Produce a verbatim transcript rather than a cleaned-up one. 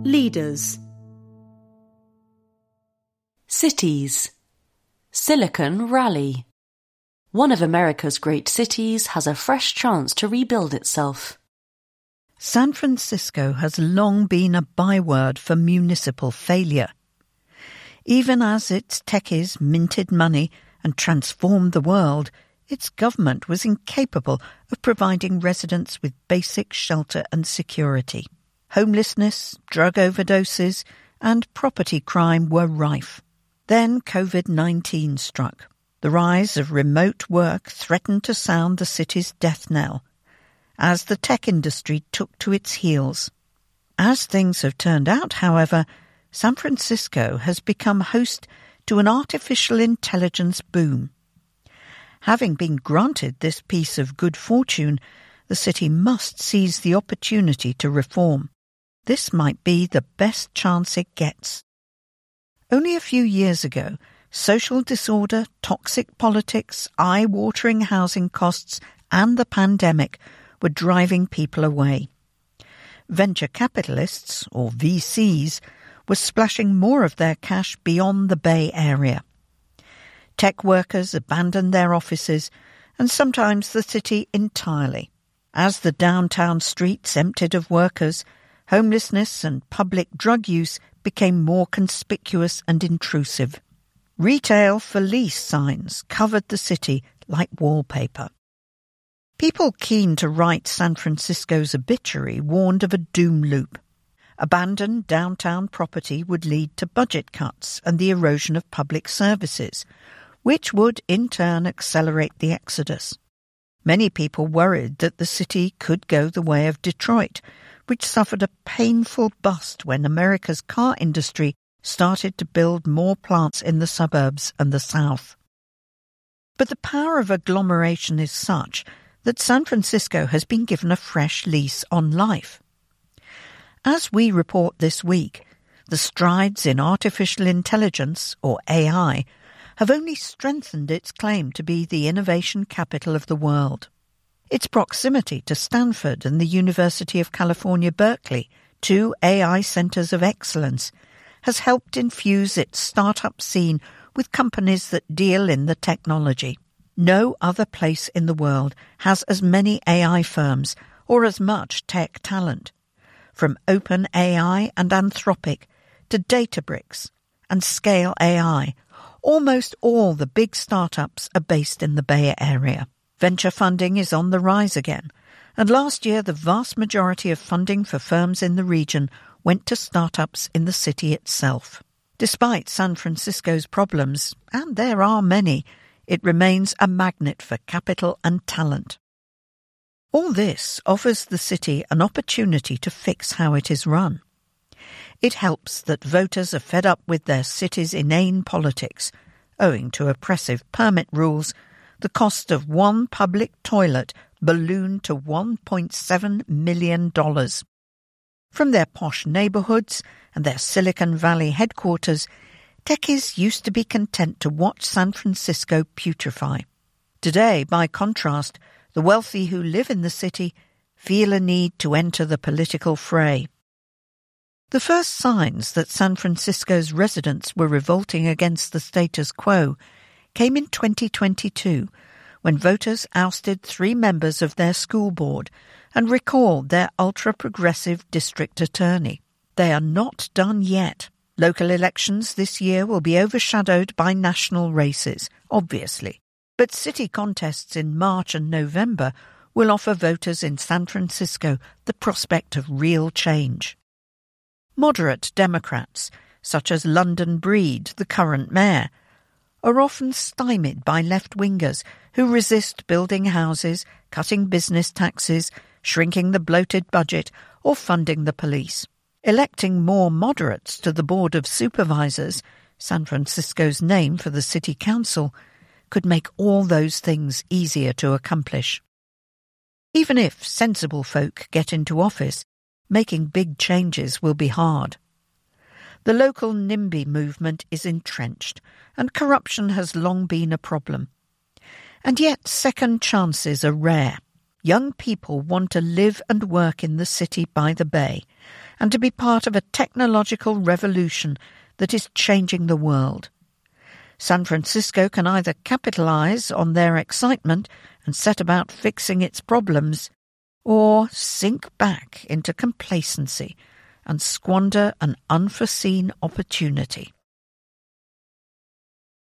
Leaders. Cities. Silicon Rally. One of America's great cities has a fresh chance to rebuild itself. San Francisco has long been a byword for municipal failure. Even as its techies minted money and transformed the world, its government was incapable of providing residents with basic shelter and security. Homelessness, drug overdoses, and property crime were rife. Then COVID nineteen struck. The rise of remote work threatened to sound the city's death knell, as the tech industry took to its heels. As things have turned out, however, San Francisco has become host to an artificial intelligence boom. Having been granted this piece of good fortune, the city must seize the opportunity to reform. This might be the best chance it gets. Only a few years ago, social disorder, toxic politics, eye-watering housing costs, and the pandemic were driving people away. Venture capitalists, or V Cs, were splashing more of their cash beyond the Bay Area. Tech workers abandoned their offices, and sometimes the city entirely. As the downtown streets emptied of workers, homelessness and public drug use became more conspicuous and intrusive. Retail for lease signs covered the city like wallpaper. People keen to write San Francisco's obituary warned of a doom loop. Abandoned downtown property would lead to budget cuts and the erosion of public services, which would in turn accelerate the exodus. Many people worried that the city could go the way of Detroit, which suffered a painful bust when America's car industry started to build more plants in the suburbs and the south. But the power of agglomeration is such that San Francisco has been given a fresh lease on life. As we report this week, the strides in artificial intelligence, or A I, have only strengthened its claim to be the innovation capital of the world. Its proximity to Stanford and the University of California, Berkeley, two A I centers of excellence, has helped infuse its startup scene with companies that deal in the technology. No other place in the world has as many A I firms or as much tech talent. From OpenAI and Anthropic to Databricks and Scale A I, almost all the big startups are based in the Bay Area. Venture funding is on the rise again, and last year the vast majority of funding for firms in the region went to startups in the city itself. Despite San Francisco's problems, and there are many, it remains a magnet for capital and talent. All this offers the city an opportunity to fix how it is run. It helps that voters are fed up with their city's inane politics. Owing to oppressive permit rules, the cost of one public toilet ballooned to one point seven million dollars. From their posh neighborhoods and their Silicon Valley headquarters, techies used to be content to watch San Francisco putrefy. Today, by contrast, the wealthy who live in the city feel a need to enter the political fray. The first signs that San Francisco's residents were revolting against the status quo came in twenty twenty-two, when voters ousted three members of their school board and recalled their ultra-progressive district attorney. They are not done yet. Local elections this year will be overshadowed by national races, obviously. But city contests in March and November will offer voters in San Francisco the prospect of real change. Moderate Democrats, such as London Breed, the current mayor, are often stymied by left-wingers who resist building houses, cutting business taxes, shrinking the bloated budget, or funding the police. Electing more moderates to the Board of Supervisors, San Francisco's name for the city council, could make all those things easier to accomplish. Even if sensible folk get into office, making big changes will be hard. The local NIMBY movement is entrenched, and corruption has long been a problem. And yet second chances are rare. Young people want to live and work in the city by the bay, and to be part of a technological revolution that is changing the world. San Francisco can either capitalize on their excitement and set about fixing its problems, or sink back into complacency and squander an unforeseen opportunity.